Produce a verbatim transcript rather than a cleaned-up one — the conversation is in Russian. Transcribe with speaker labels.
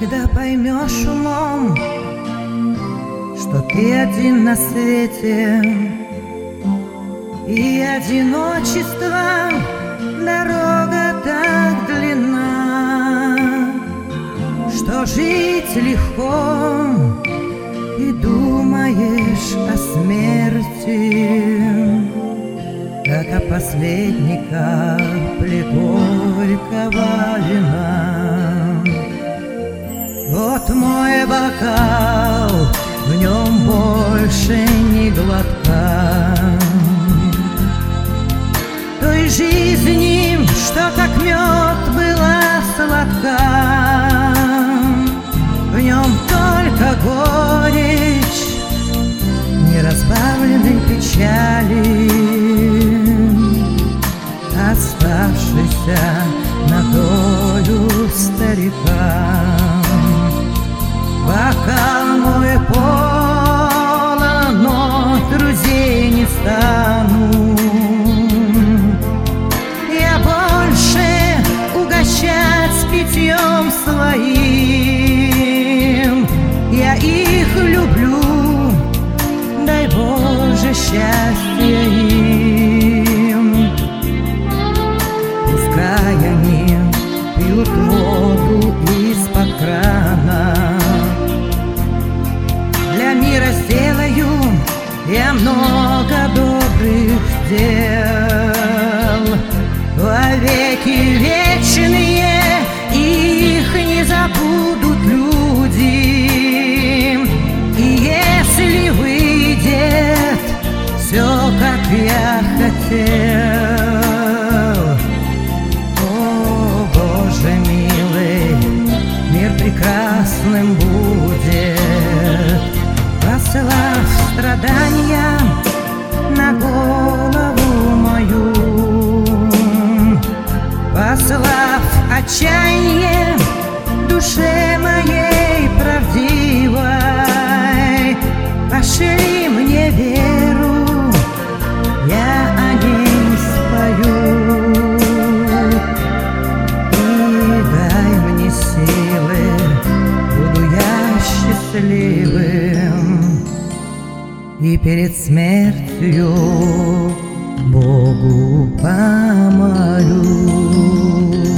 Speaker 1: Когда поймешь умом, что ты один на свете, и одиночество дорога так длинна, что жить легко, и думаешь о смерти, как о последней капле горького вина. Вот мой бокал, в нем больше ни глотка той жизни, что как мед была сладка. В нем только горечь неразбавленной печали, оставшийся на долю старика. Бокал мой полон, но друзей не стану я больше угощать питьем своим. Я их люблю, дай Боже счастья им. Пускай они пьют воду из-под крана, для мира сделаю я много добрых дел. Во веки вечные их не забудут люди. И если выйдет все, как я хотел, о, Боже милый, мир прекрасным будет, посылав страдания на голову мою, послав отчаяние душе моей правдивой. Пошли мне веру, я о ней спою, и дай мне силы, буду я счастливым, и перед смертью Богу помолюсь.